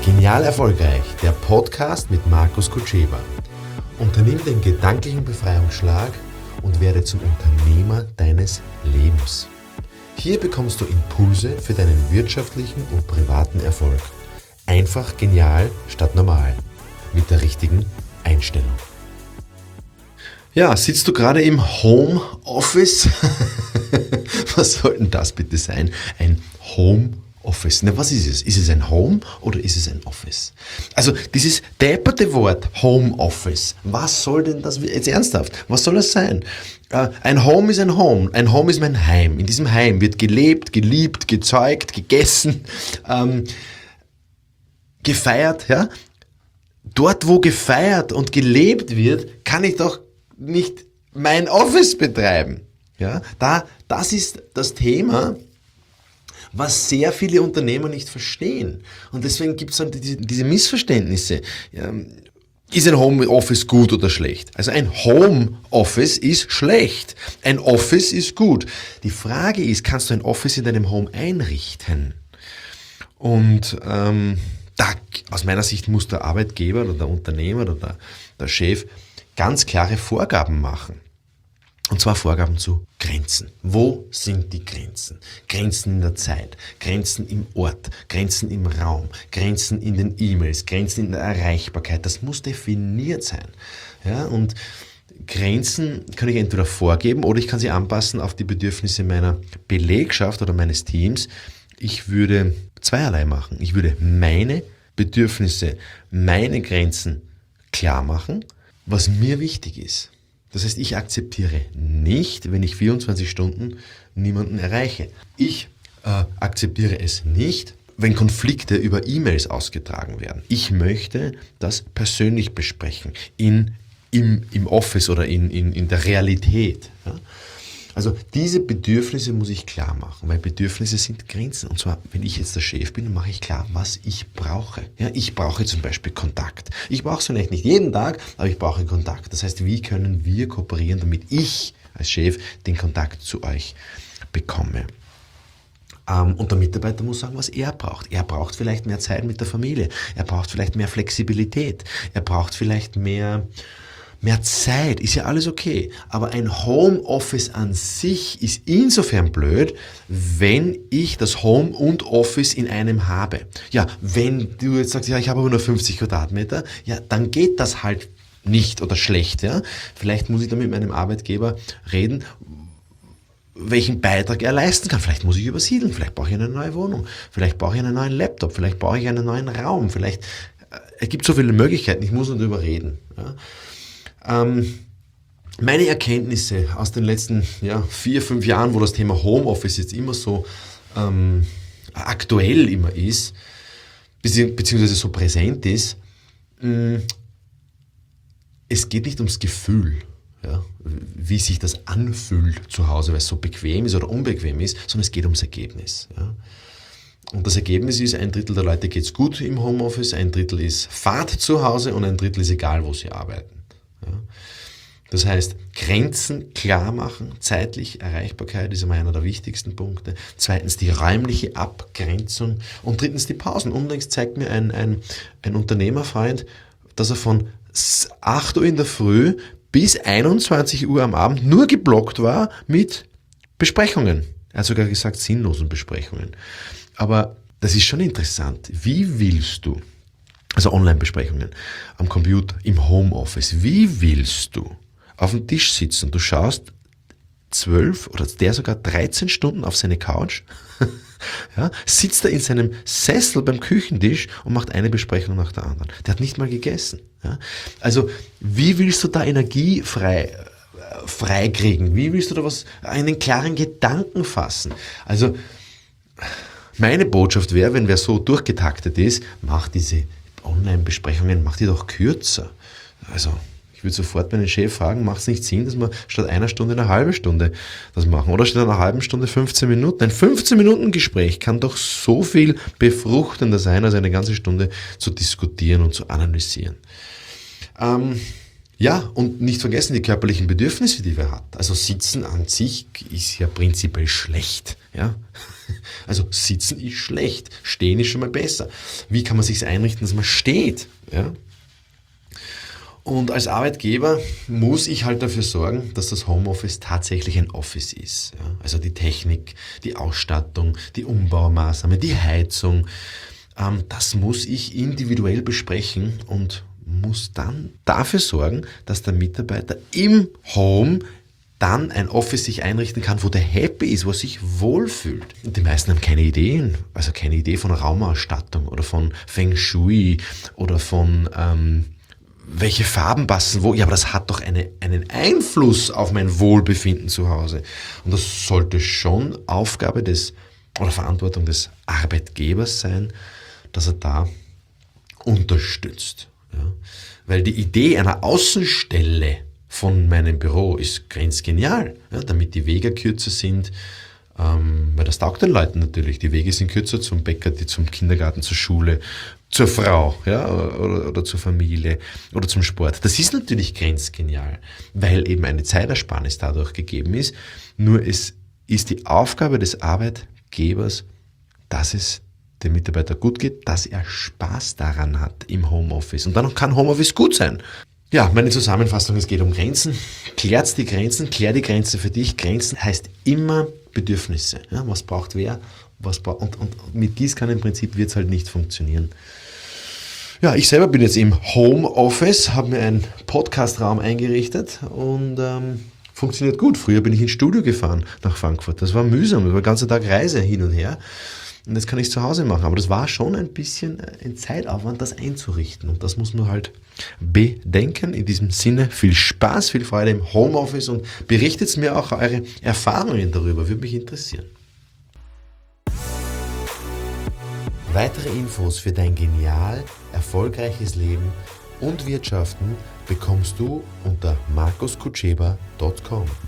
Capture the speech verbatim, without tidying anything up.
Genial erfolgreich, der Podcast mit Markus Kutscheba. Unternimm den gedanklichen Befreiungsschlag und werde zum Unternehmer deines Lebens. Hier bekommst du Impulse für deinen wirtschaftlichen und privaten Erfolg. Einfach genial statt normal. Mit der richtigen Einstellung. Ja, sitzt du gerade im Homeoffice? Was soll denn das bitte sein? Ein Homeoffice. Na, was ist es? Ist es ein Home oder ist es ein Office? Also dieses depperte Wort Homeoffice, was soll denn das, jetzt ernsthaft, was soll das sein? Äh, ein Home ist ein Home, ein Home ist mein Heim. In diesem Heim wird gelebt, geliebt, gezeugt, gegessen, ähm, gefeiert. Ja? Dort, wo gefeiert und gelebt wird, kann ich doch nicht mein Office betreiben. Ja? Da, das ist das Thema, was sehr viele Unternehmer nicht verstehen. Und deswegen gibt es dann diese, diese Missverständnisse. Ja, ist ein Homeoffice gut oder schlecht? Also ein Homeoffice ist schlecht. Ein Office ist gut. Die Frage ist, kannst du ein Office in deinem Home einrichten? Und ähm, da, aus meiner Sicht muss der Arbeitgeber oder der Unternehmer oder der, der Chef ganz klare Vorgaben machen. Und zwar Vorgaben zu Grenzen. Wo sind die Grenzen? Grenzen in der Zeit, Grenzen im Ort, Grenzen im Raum, Grenzen in den E-Mails, Grenzen in der Erreichbarkeit. Das muss definiert sein. Ja, und Grenzen kann ich entweder vorgeben oder ich kann sie anpassen auf die Bedürfnisse meiner Belegschaft oder meines Teams. Ich würde zweierlei machen. Ich würde meine Bedürfnisse, meine Grenzen klar machen, was mir wichtig ist. Das heißt, ich akzeptiere nicht, wenn ich vierundzwanzig Stunden niemanden erreiche. Ich äh, akzeptiere es nicht, wenn Konflikte über E-Mails ausgetragen werden. Ich möchte das persönlich besprechen, in, im, im Office oder in, in, in der Realität. Ja? Also diese Bedürfnisse muss ich klar machen, weil Bedürfnisse sind Grenzen. Und zwar, wenn ich jetzt der Chef bin, dann mache ich klar, was ich brauche. Ja, ich brauche zum Beispiel Kontakt. Ich brauche es vielleicht nicht jeden Tag, aber ich brauche Kontakt. Das heißt, wie können wir kooperieren, damit ich als Chef den Kontakt zu euch bekomme? Ähm, und der Mitarbeiter muss sagen, was er braucht. Er braucht vielleicht mehr Zeit mit der Familie. Er braucht vielleicht mehr Flexibilität. Er braucht vielleicht mehr... Mehr Zeit, ist ja alles okay, aber ein Homeoffice an sich ist insofern blöd, wenn ich das Home und Office in einem habe. Ja, wenn du jetzt sagst, ja, ich habe aber nur fünfzig Quadratmeter, ja, dann geht das halt nicht oder schlecht. Ja. Vielleicht muss ich da mit meinem Arbeitgeber reden, welchen Beitrag er leisten kann. Vielleicht muss ich übersiedeln, vielleicht brauche ich eine neue Wohnung, vielleicht brauche ich einen neuen Laptop, vielleicht brauche ich einen neuen Raum, vielleicht, äh, es gibt so viele Möglichkeiten, ich muss nur darüber reden. Ja. Ähm, meine Erkenntnisse aus den letzten ja, vier, fünf Jahren, wo das Thema Homeoffice jetzt immer so ähm, aktuell immer ist, bezieh- beziehungsweise so präsent ist, mh, es geht nicht ums Gefühl, ja, wie sich das anfühlt zu Hause, weil es so bequem ist oder unbequem ist, sondern es geht ums Ergebnis. Ja. Und das Ergebnis ist, ein Drittel der Leute geht es gut im Homeoffice, ein Drittel ist Fahrt zu Hause und ein Drittel ist egal, wo sie arbeiten. Ja. Das heißt, Grenzen klar machen, zeitlich Erreichbarkeit ist einmal einer der wichtigsten Punkte. Zweitens die räumliche Abgrenzung und drittens die Pausen. Unlängst zeigt mir ein, ein, ein Unternehmerfreund, dass er von acht Uhr in der Früh bis einundzwanzig Uhr am Abend nur geblockt war mit Besprechungen. Er hat sogar gesagt, sinnlosen Besprechungen. Aber das ist schon interessant. Wie willst du, also Online-Besprechungen am Computer, im Homeoffice, wie willst du auf dem Tisch sitzen? Du schaust zwölf oder der sogar dreizehn Stunden auf seine Couch, ja, sitzt er in seinem Sessel beim Küchentisch und macht eine Besprechung nach der anderen. Der hat nicht mal gegessen. Ja. Also wie willst du da Energie frei, äh, freikriegen? Wie willst du da was, einen klaren Gedanken fassen? Also meine Botschaft wäre, wenn wer so durchgetaktet ist, mach diese Online-Besprechungen, mach die doch kürzer. Also ich würde sofort meinen Chef fragen, macht es nicht Sinn, dass wir statt einer Stunde eine halbe Stunde das machen oder statt einer halben Stunde fünfzehn Minuten. Ein fünfzehn Minuten Gespräch kann doch so viel befruchtender sein, als eine ganze Stunde zu diskutieren und zu analysieren. Ähm, Ja, und nicht vergessen die körperlichen Bedürfnisse, die wir hat. Also Sitzen an sich ist ja prinzipiell schlecht. Ja? Also Sitzen ist schlecht, Stehen ist schon mal besser. Wie kann man sich einrichten, dass man steht? Ja? Und als Arbeitgeber muss ich halt dafür sorgen, dass das Homeoffice tatsächlich ein Office ist. Ja? Also die Technik, die Ausstattung, die Umbaumaßnahmen, die Heizung, ähm, das muss ich individuell besprechen und muss dann dafür sorgen, dass der Mitarbeiter im Home dann ein Office sich einrichten kann, wo der happy ist, wo er sich wohlfühlt. Und die meisten haben keine Ideen, also keine Idee von Raumausstattung oder von Feng Shui oder von ähm, welche Farben passen wo. Ja, aber das hat doch eine, einen Einfluss auf mein Wohlbefinden zu Hause. Und das sollte schon Aufgabe des oder Verantwortung des Arbeitgebers sein, dass er da unterstützt. Ja, weil die Idee einer Außenstelle von meinem Büro ist grenzgenial, ja, damit die Wege kürzer sind, ähm, weil das taugt den Leuten natürlich. Die Wege sind kürzer zum Bäcker, die zum Kindergarten, zur Schule, zur Frau, ja, oder, oder zur Familie oder zum Sport. Das ist natürlich grenzgenial, weil eben eine Zeitersparnis dadurch gegeben ist. Nur es ist die Aufgabe des Arbeitgebers, dass es dem Mitarbeiter gut geht, dass er Spaß daran hat im Homeoffice. Und dann kann Homeoffice gut sein. Ja, meine Zusammenfassung, es geht um Grenzen. Klärt die Grenzen, klär die Grenze für dich. Grenzen heißt immer Bedürfnisse. Ja, was braucht wer? Was braucht, und, und mit Gießkannenprinzip wird es halt nicht funktionieren. Ja, ich selber bin jetzt im Homeoffice, habe mir einen Podcastraum eingerichtet und ähm, funktioniert gut. Früher bin ich ins Studio gefahren nach Frankfurt. Das war mühsam, das war den ganzen Tag Reise hin und her. Und das kann ich zu Hause machen. Aber das war schon ein bisschen ein Zeitaufwand, das einzurichten. Und das muss man halt bedenken. In diesem Sinne viel Spaß, viel Freude im Homeoffice und berichtet mir auch eure Erfahrungen darüber. Würde mich interessieren. Weitere Infos für dein genial erfolgreiches Leben und Wirtschaften bekommst du unter markus kutscheba punkt com.